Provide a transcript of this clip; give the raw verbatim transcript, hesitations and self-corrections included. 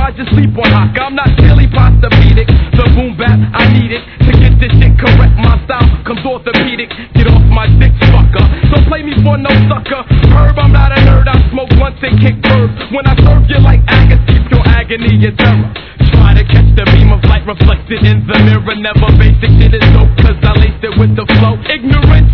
I just sleep on hawk. I'm not silly posturepedic. The boom bap, I need it to get this shit correct. My style comes orthopedic. Get off my dick, fucker. Don't play me for no sucker. Herb, I'm not a nerd. I smoke once and kick birds. When I serve you like agony, keep your agony and terror. Try to catch the beam of light reflected in the mirror. Never basic shit is dope, cause I laced it with the flow. Ignorance